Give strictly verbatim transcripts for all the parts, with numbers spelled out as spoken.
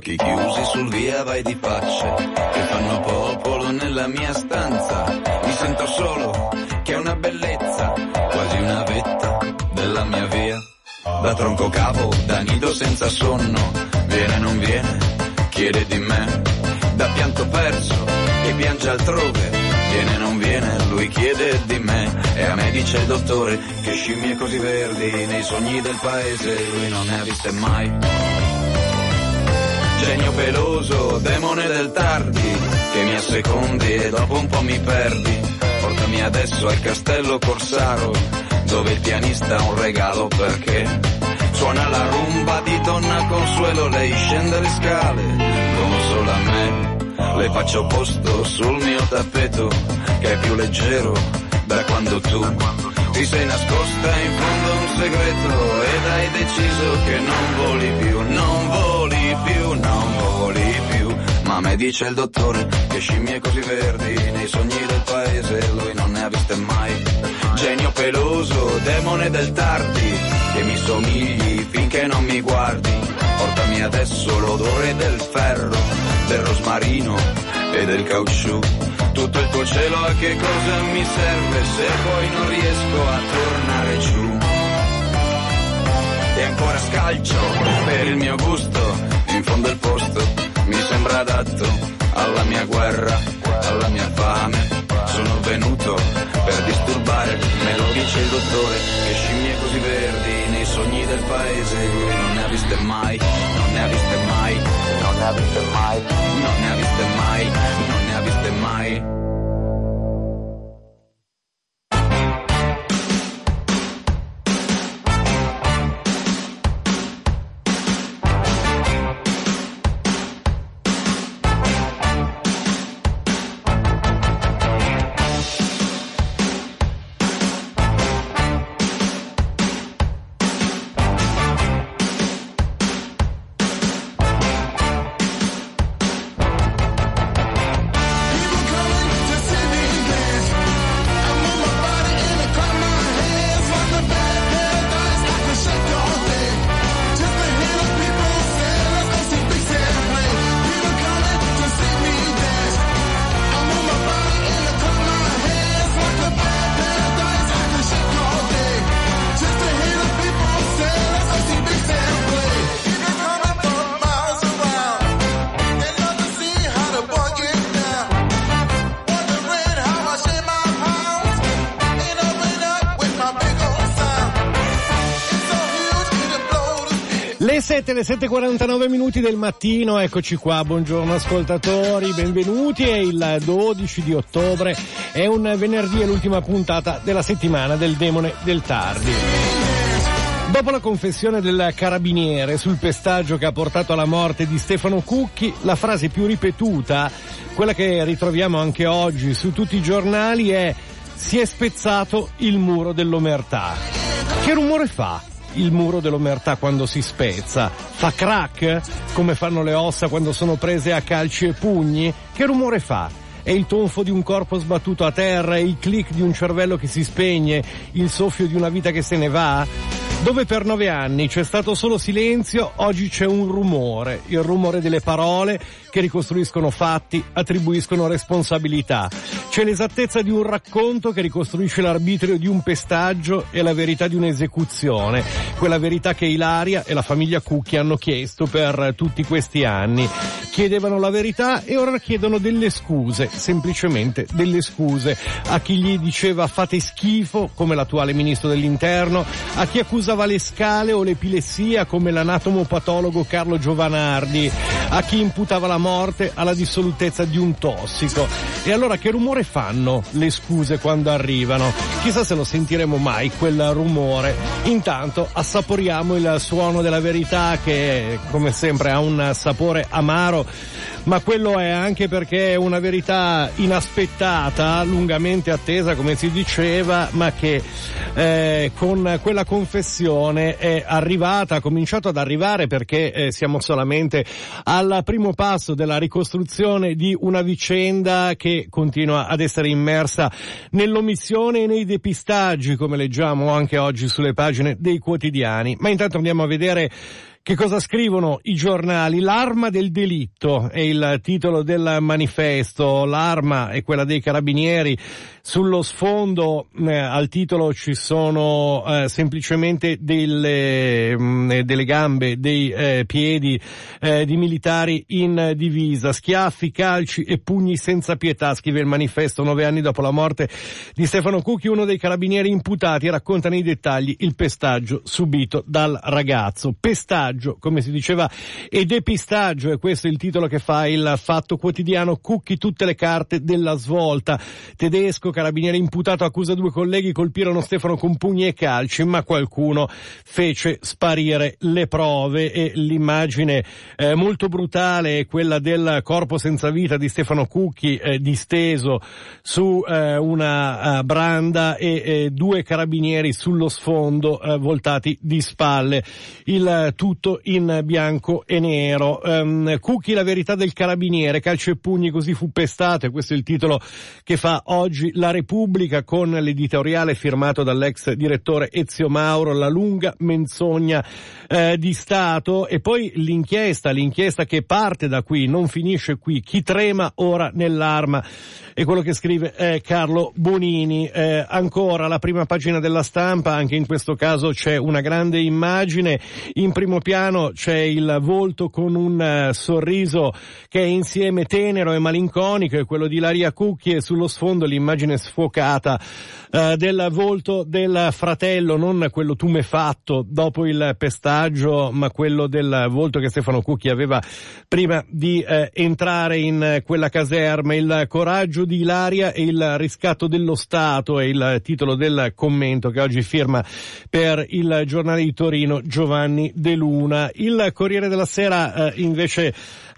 occhi chiusi sul via vai di facce che fanno popolo nella mia stanza. Mi sento solo, che è una bellezza, quasi una vetta della mia via. Da tronco capo, da nido senza sonno, viene non viene, chiede di me. Da pianto perso, che piange altrove, viene non viene, lui chiede di me. E a me dice il dottore che scimmie così verdi nei sogni del paese lui non ne ha viste mai. Genio peloso, demone del tardi, che mi assecondi e dopo un po' mi perdi. Portami adesso al castello Corsaro, dove il pianista ha un regalo perché suona la rumba di Donna Consuelo. Lei scende le scale come solo a me, le faccio posto sul mio tappeto che è più leggero da quando tu ti sei nascosta in fondo a un segreto ed hai deciso che non voli più, non voli più, non voli più. Ma a me dice il dottore che scimmie così verdi nei sogni del paese lui non ne ha viste mai. Genio peloso, demone del tardi, che mi somigli finché non mi guardi. Portami adesso l'odore del ferro, del rosmarino e del caucciù. Tutto il tuo cielo a che cosa mi serve se poi non riesco a tornare giù. E ancora scalcio per il mio gusto, in fondo il posto mi sembra adatto alla mia guerra, alla mia fame. Sono venuto per disturbare, me lo dice il dottore, che scimmie così verdi nei sogni del paese lui non ne ha viste mai, non ne ha viste mai, non ne ha viste mai, non ne ha viste mai, non ne ha viste mai. Le sette e quarantanove minuti del mattino, eccoci qua, buongiorno ascoltatori, benvenuti. È il dodici di ottobre, è un venerdì, è l'ultima puntata della settimana del Demone del Tardi. Dopo la confessione del carabiniere sul pestaggio che ha portato alla morte di Stefano Cucchi, la frase più ripetuta, quella che ritroviamo anche oggi su tutti i giornali, è: si è spezzato il muro dell'omertà. Che rumore fa il muro dell'omertà quando si spezza? Fa crack come fanno le ossa quando sono prese a calci e pugni? Che rumore fa? È il tonfo di un corpo sbattuto a terra, è il click di un cervello che si spegne, il soffio di una vita che se ne va? Dove per nove anni c'è stato solo silenzio, oggi c'è un rumore, il rumore delle parole che ricostruiscono fatti, attribuiscono responsabilità. C'è l'esattezza di un racconto che ricostruisce l'arbitrio di un pestaggio e la verità di un'esecuzione, quella verità che Ilaria e la famiglia Cucchi hanno chiesto per tutti questi anni. Chiedevano la verità e ora chiedono delle scuse, semplicemente delle scuse, a chi gli diceva fate schifo, come l'attuale ministro dell'Interno, a chi accusava le scale o l'epilessia, come l'anatomopatologo Carlo Giovanardi, a chi imputava la morte alla dissolutezza di un tossico. E allora che rumore fanno le scuse quando arrivano? Chissà se lo sentiremo mai quel rumore. Intanto assaporiamo il suono della verità, che come sempre ha un sapore amaro, ma quello è anche perché è una verità inaspettata, lungamente attesa come si diceva, ma che eh, con quella confessione è arrivata, ha cominciato ad arrivare, perché eh, siamo solamente al primo passo della ricostruzione di una vicenda che continua ad essere immersa nell'omissione e nei depistaggi, come leggiamo anche oggi sulle pagine dei quotidiani. Ma intanto andiamo a vedere Che cosa scrivono i giornali? L'arma del delitto è il titolo del manifesto. L'arma è quella dei carabinieri. Sullo sfondo eh, al titolo ci sono eh, semplicemente delle, mh, delle gambe, dei eh, piedi eh, di militari in divisa. Schiaffi, calci e pugni senza pietà, scrive il manifesto. Nove anni dopo la morte di Stefano Cucchi, uno dei carabinieri imputati racconta nei dettagli il pestaggio subito dal ragazzo. Pestaggio, come si diceva, e depistaggio, e questo è il titolo che fa il Fatto Quotidiano. Cucchi tutte le carte della svolta. Tedesco, carabiniere imputato, accusa due colleghi, colpirono Stefano con pugni e calci, ma qualcuno fece sparire le prove. E l'immagine eh, molto brutale è quella del corpo senza vita di Stefano Cucchi eh, disteso su eh, una uh, branda e eh, due carabinieri sullo sfondo eh, voltati di spalle, il tutto in bianco e nero. Um, Cucchi, la verità del carabiniere, calci e pugni, così fu pestato, e questo è il titolo che fa oggi la Repubblica, con l'editoriale firmato dall'ex direttore Ezio Mauro, la lunga menzogna eh, di Stato. E poi l'inchiesta, l'inchiesta che parte da qui, non finisce qui. Chi trema ora nell'arma, è quello che scrive eh, Carlo Bonini. Eh, ancora la prima pagina della Stampa, anche in questo caso c'è una grande immagine. In primo piano c'è il volto con un uh, sorriso che è insieme tenero e malinconico, è quello di Ilaria Cucchi, e sullo sfondo l'immagine sfocata uh, del volto del fratello, non quello tumefatto dopo il pestaggio, ma quello del volto che Stefano Cucchi aveva prima di uh, entrare in quella caserma. Il coraggio di Ilaria e il riscatto dello Stato è il titolo del commento che oggi firma per il Giornale di Torino Giovanni De Luna. Il Corriere della Sera eh, invece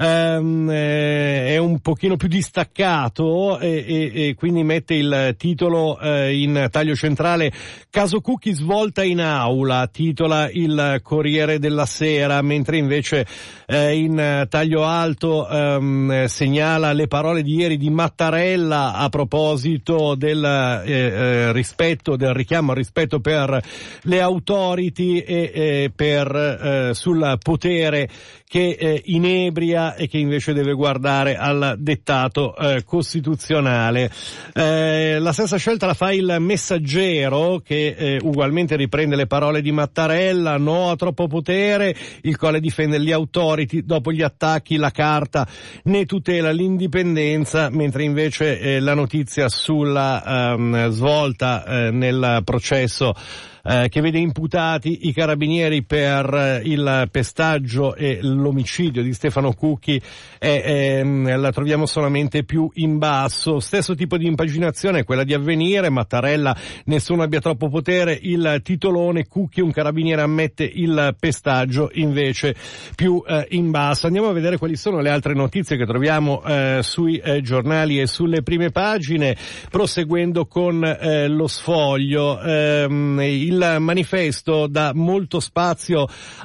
ehm, eh, è un pochino più distaccato e, e, e quindi mette il titolo eh, in taglio centrale: caso Cucchi svolta in aula, titola il Corriere della Sera, mentre invece eh, in taglio alto ehm, segnala le parole di ieri di Mattarella a proposito del eh, eh, rispetto, del richiamo al rispetto per le authority e eh, per eh, sul potere che eh, inebria e che invece deve guardare al dettato eh, costituzionale. Eh, la stessa scelta la fa il Messaggero, che eh, ugualmente riprende le parole di Mattarella: no a troppo potere, il quale difende gli authority, dopo gli attacchi la Carta ne tutela l'indipendenza, mentre invece eh, la notizia sulla ehm, svolta eh, nel processo Eh, che vede imputati i carabinieri per eh, il pestaggio e l'omicidio di Stefano Cucchi eh, ehm, la troviamo solamente più in basso. Stesso tipo di impaginazione è quella di Avvenire: Mattarella, nessuno abbia troppo potere, il titolone. Cucchi, un carabiniere ammette il pestaggio, invece più eh, in basso. Andiamo a vedere quali sono le altre notizie che troviamo eh, sui eh, giornali e sulle prime pagine, proseguendo con eh, lo Sfoglio. Ehm, Il manifesto dà molto spazio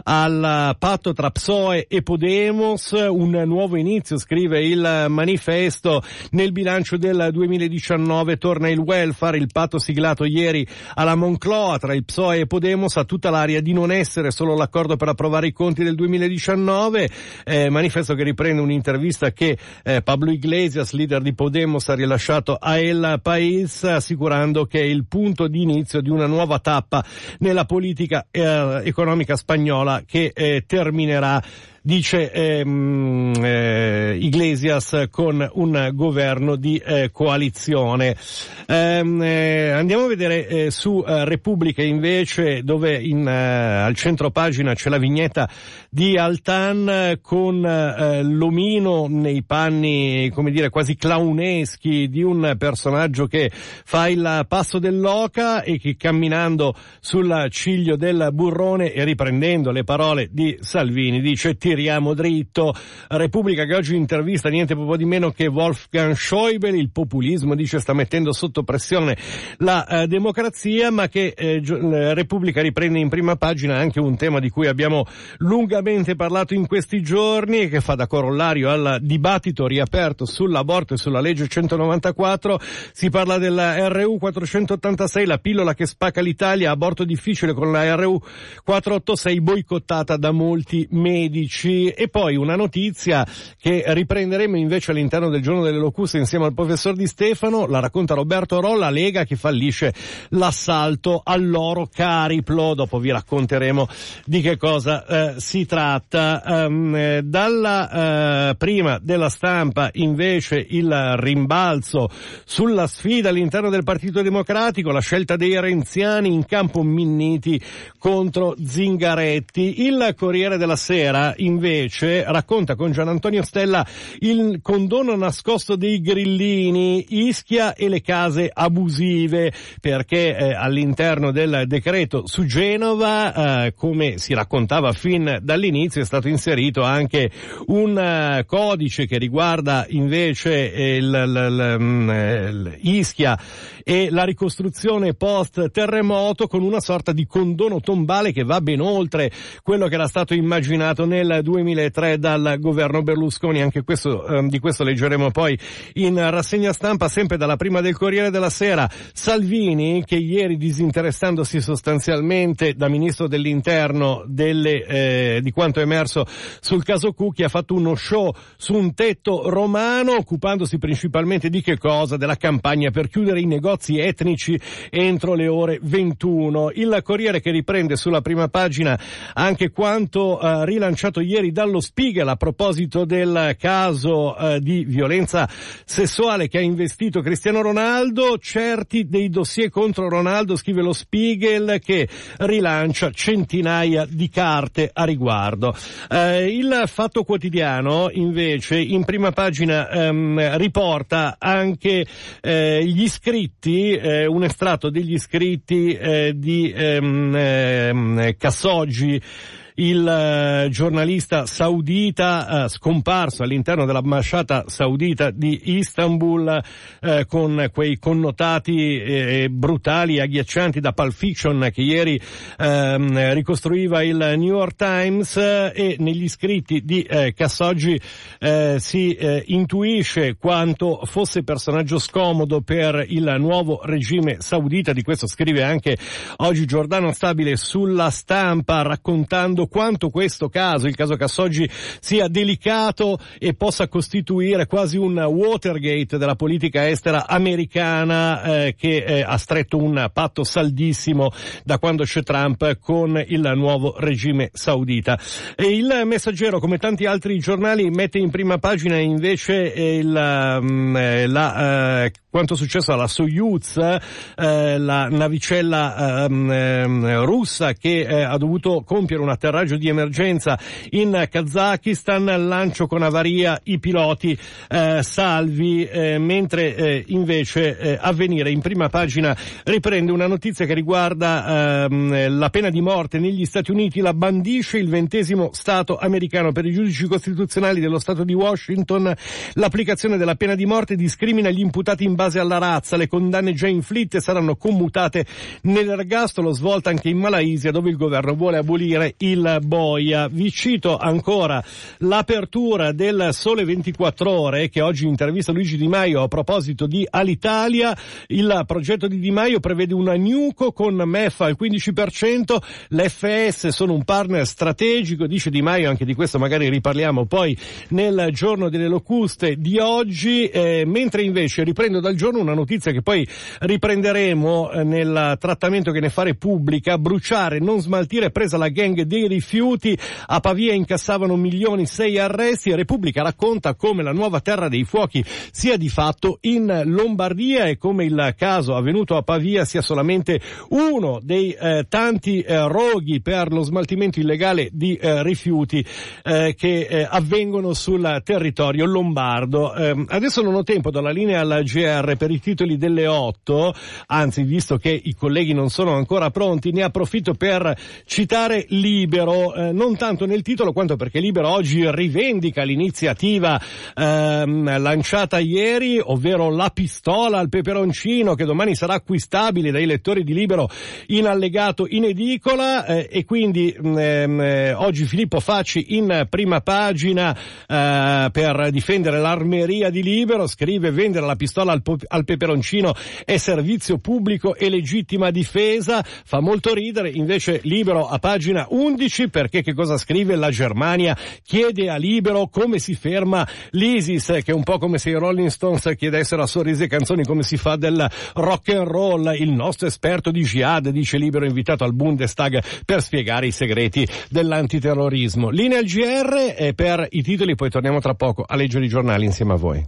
al patto tra P S O E e Podemos, un nuovo inizio, scrive il manifesto. Nel bilancio del duemiladiciannove torna il welfare, il patto siglato ieri alla Moncloa tra il P S O E e Podemos ha tutta l'aria di non essere solo l'accordo per approvare i conti del duemiladiciannove, eh, manifesto che riprende un'intervista che eh, Pablo Iglesias, leader di Podemos, ha rilasciato a El País, assicurando che è il punto di inizio di una nuova tappa nella politica eh, economica spagnola che eh, terminerà, dice ehm, eh, Iglesias, con un governo di eh, coalizione. Ehm, eh, andiamo a vedere eh, su eh, Repubblica invece, dove in, eh, al centro pagina c'è la vignetta di Altan eh, con eh, l'omino nei panni, come dire, quasi clowneschi di un personaggio che fa il passo dell'oca e che, camminando sul ciglio del burrone e riprendendo le parole di Salvini, dice: ti tiriamo dritto. Repubblica che oggi intervista niente po' di meno che Wolfgang Schäuble. Il populismo, dice, sta mettendo sotto pressione la eh, democrazia, ma che eh, Repubblica riprende in prima pagina anche un tema di cui abbiamo lungamente parlato in questi giorni e che fa da corollario al dibattito riaperto sull'aborto e sulla legge centonovantaquattro. Si parla della R U quattrocentottantasei, la pillola che spacca l'Italia, aborto difficile con la R U quattrocentottantasei boicottata da molti medici. E poi una notizia che riprenderemo invece all'interno del Giorno delle Locuste insieme al professor Di Stefano, la racconta Roberto Rolla, Lega che fallisce l'assalto all'oro Cariplo. Dopo vi racconteremo di che cosa eh, si tratta. Um, dalla eh, prima della Stampa invece il rimbalzo sulla sfida all'interno del Partito Democratico, la scelta dei renziani, in campo Minniti contro Zingaretti. Il Corriere della Sera invece racconta con Gian Antonio Stella il condono nascosto dei grillini, Ischia e le case abusive, perché eh, all'interno del decreto su Genova, eh, come si raccontava fin dall'inizio, è stato inserito anche un uh, codice che riguarda invece eh, il, il, il, il Ischia e la ricostruzione post terremoto, con una sorta di condono tombale che va ben oltre quello che era stato immaginato nel duemilatré dal governo Berlusconi. Anche questo, eh, di questo leggeremo poi in rassegna stampa, sempre dalla prima del Corriere della Sera. Salvini, che ieri, disinteressandosi sostanzialmente da ministro dell'interno delle, eh, di quanto emerso sul caso Cucchi, ha fatto uno show su un tetto romano, occupandosi principalmente di che cosa? Della campagna per chiudere i negozi etnici entro le ore ventuno. Il Corriere che riprende sulla prima pagina anche quanto eh, rilanciato ieri dallo Spiegel a proposito del caso eh, di violenza sessuale che ha investito Cristiano Ronaldo. Certi dei dossier contro Ronaldo, scrive lo Spiegel, che rilancia centinaia di carte a riguardo. Eh, il Fatto Quotidiano invece in prima pagina ehm, riporta anche eh, gli iscritti, eh, un estratto degli iscritti eh, di ehm, ehm, Khashoggi, il eh, giornalista saudita eh, scomparso all'interno dell'ambasciata saudita di Istanbul, eh, con quei connotati eh, brutali e agghiaccianti da Pulp Fiction che ieri eh, ricostruiva il New York Times. Eh, e negli scritti di eh, Khashoggi eh, si eh, intuisce quanto fosse personaggio scomodo per il nuovo regime saudita. Di questo scrive anche oggi Giordano Stabile sulla Stampa, raccontando quanto questo caso, il caso Khashoggi, sia delicato e possa costituire quasi un Watergate della politica estera americana, eh, che eh, ha stretto un patto saldissimo da quando c'è Trump con il nuovo regime saudita. E il Messaggero, come tanti altri giornali, mette in prima pagina invece il, um, la, uh, quanto è successo alla Soyuz, eh, la navicella um, russa che eh, ha dovuto compiere un atterraggio di emergenza in Kazakistan, lancio con avaria, i piloti eh, salvi, eh, mentre eh, invece eh, Avvenire in prima pagina riprende una notizia che riguarda ehm, la pena di morte negli Stati Uniti. La bandisce il ventesimo Stato americano. Per i giudici costituzionali dello Stato di Washington l'applicazione della pena di morte discrimina gli imputati in base alla razza. Le condanne già inflitte saranno commutate nell'ergastolo. Svolta anche in Malaysia, dove il governo vuole abolire il boia. Vi cito ancora l'apertura del Sole ventiquattro Ore, che oggi intervista Luigi Di Maio a proposito di Alitalia. Il progetto di Di Maio prevede una NewCo con M E F al quindici per cento, l'F S sono un partner strategico, dice Di Maio. Anche di questo magari riparliamo poi nel Giorno delle Locuste di oggi, eh, mentre invece riprendo dal Giorno una notizia che poi riprenderemo eh, nel trattamento che ne fa Repubblica. Bruciare, non smaltire, presa la gang dei rifiuti, a Pavia incassavano milioni, sei arresti. Repubblica racconta come la nuova terra dei fuochi sia di fatto in Lombardia e come il caso avvenuto a Pavia sia solamente uno dei eh, tanti eh, roghi per lo smaltimento illegale di eh, rifiuti eh, che eh, avvengono sul territorio lombardo. Eh, adesso non ho tempo, dalla linea alla G R per i titoli delle otto, anzi, visto che i colleghi non sono ancora pronti, ne approfitto per citare Libero. Libero, eh, non tanto nel titolo quanto perché Libero oggi rivendica l'iniziativa ehm, lanciata ieri, ovvero la pistola al peperoncino, che domani sarà acquistabile dai lettori di Libero in allegato in edicola, eh, e quindi ehm, oggi Filippo Facci in prima pagina eh, per difendere l'armeria di Libero scrive: vendere la pistola al, po- al peperoncino è servizio pubblico e legittima difesa. Fa molto ridere invece Libero a pagina undici, perché che cosa scrive? La Germania chiede a Libero come si ferma l'ISIS, che è un po' come se i Rolling Stones chiedessero a Sorrisi e Canzoni come si fa del rock and roll. Il nostro esperto di jihad, dice Libero, invitato al Bundestag per spiegare i segreti dell'antiterrorismo. Linea al G R, e per i titoli poi torniamo tra poco a leggere i giornali insieme a voi.